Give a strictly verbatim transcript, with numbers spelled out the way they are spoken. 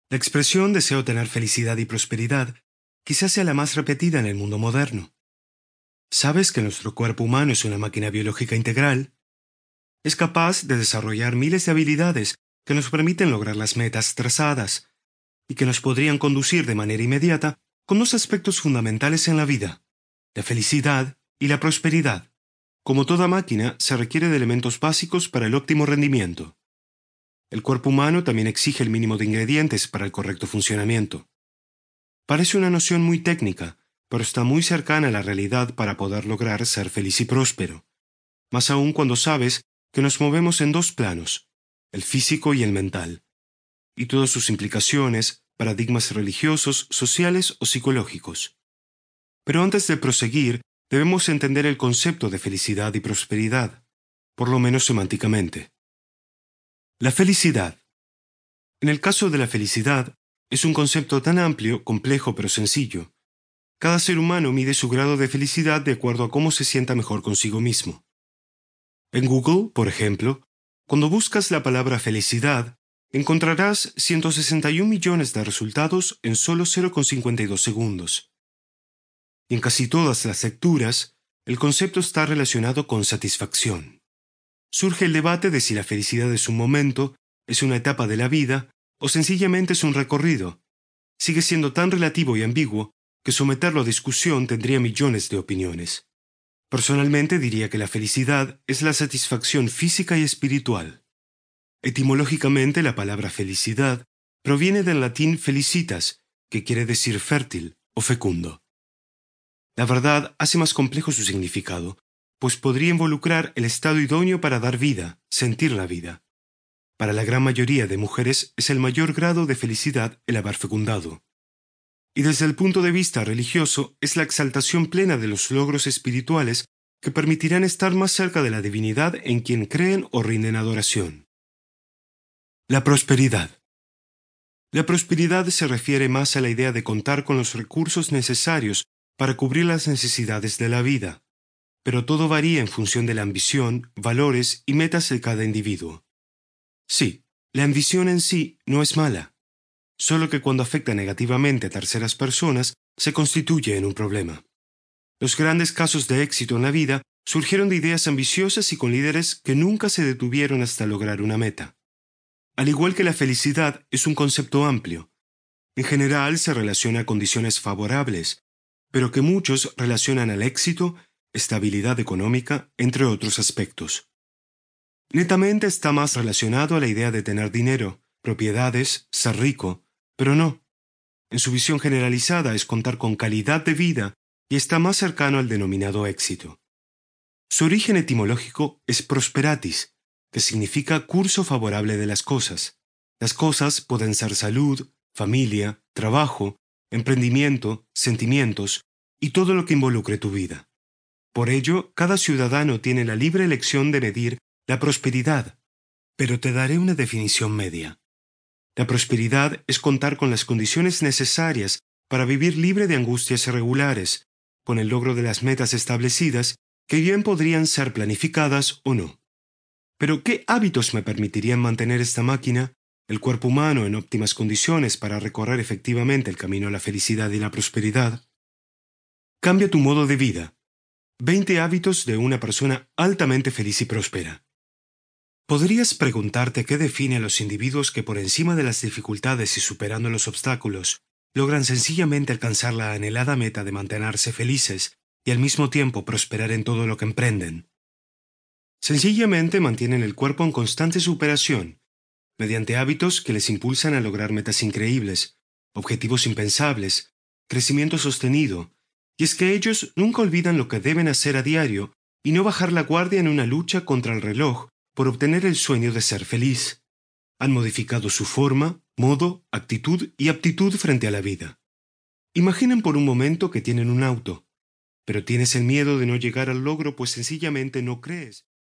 La expresión deseo tener felicidad y prosperidad quizás sea la más repetida en el mundo moderno. ¿Sabes que nuestro cuerpo humano es una máquina biológica integral? Es capaz de desarrollar miles de habilidades que nos permiten lograr las metas trazadas y que nos podrían conducir de manera inmediata con dos aspectos fundamentales en la vida, la felicidad y la prosperidad. Como toda máquina, se requiere de elementos básicos para el óptimo rendimiento. El cuerpo humano también exige el mínimo de ingredientes para el correcto funcionamiento. Parece una noción muy técnica, pero está muy cercana a la realidad para poder lograr ser feliz y próspero. Más aún cuando sabes que nos movemos en dos planos, el físico y el mental, y todas sus implicaciones, paradigmas religiosos, sociales o psicológicos. Pero antes de proseguir, debemos entender el concepto de felicidad y prosperidad, por lo menos semánticamente. La felicidad. En el caso de la felicidad, es un concepto tan amplio, complejo pero sencillo. Cada ser humano mide su grado de felicidad de acuerdo a cómo se sienta mejor consigo mismo. En Google, por ejemplo, cuando buscas la palabra felicidad, encontrarás ciento sesenta y un millones de resultados en solo cero coma cincuenta y dos segundos. Y en casi todas las lecturas, el concepto está relacionado con satisfacción. Surge el debate de si la felicidad es un momento, es una etapa de la vida, o sencillamente es un recorrido. Sigue siendo tan relativo y ambiguo que someterlo a discusión tendría millones de opiniones. Personalmente diría que la felicidad es la satisfacción física y espiritual. Etimológicamente, la palabra felicidad proviene del latín felicitas, que quiere decir fértil o fecundo. La verdad hace más complejo su significado, pues podría involucrar el estado idóneo para dar vida, sentir la vida. Para la gran mayoría de mujeres es el mayor grado de felicidad el haber fecundado. Y desde el punto de vista religioso es la exaltación plena de los logros espirituales que permitirán estar más cerca de la divinidad en quien creen o rinden adoración. La prosperidad. La prosperidad se refiere más a la idea de contar con los recursos necesarios para cubrir las necesidades de la vida, pero todo varía en función de la ambición, valores y metas de cada individuo. Sí, la ambición en sí no es mala, solo que cuando afecta negativamente a terceras personas se constituye en un problema. Los grandes casos de éxito en la vida surgieron de ideas ambiciosas y con líderes que nunca se detuvieron hasta lograr una meta. Al igual que la felicidad es un concepto amplio. En general se relaciona a condiciones favorables, pero que muchos relacionan al éxito, estabilidad económica, entre otros aspectos. Netamente está más relacionado a la idea de tener dinero, propiedades, ser rico, pero no. En su visión generalizada es contar con calidad de vida y está más cercano al denominado éxito. Su origen etimológico es prosperatis, que significa curso favorable de las cosas. Las cosas pueden ser salud, familia, trabajo, emprendimiento, sentimientos y todo lo que involucre tu vida. Por ello, cada ciudadano tiene la libre elección de medir la prosperidad, pero te daré una definición media. La prosperidad es contar con las condiciones necesarias para vivir libre de angustias irregulares, con el logro de las metas establecidas que bien podrían ser planificadas o no. Pero ¿qué hábitos me permitirían mantener esta máquina, el cuerpo humano, en óptimas condiciones para recorrer efectivamente el camino a la felicidad y la prosperidad? Cambia tu modo de vida. veinte hábitos de una persona altamente feliz y próspera. Podrías preguntarte qué define a los individuos que por encima de las dificultades y superando los obstáculos, logran sencillamente alcanzar la anhelada meta de mantenerse felices y al mismo tiempo prosperar en todo lo que emprenden. Sencillamente mantienen el cuerpo en constante superación, mediante hábitos que les impulsan a lograr metas increíbles, objetivos impensables, crecimiento sostenido, y es que ellos nunca olvidan lo que deben hacer a diario y no bajar la guardia en una lucha contra el reloj por obtener el sueño de ser feliz. Han modificado su forma, modo, actitud y aptitud frente a la vida. Imaginen por un momento que tienen un auto, pero tienes el miedo de no llegar al logro pues sencillamente no crees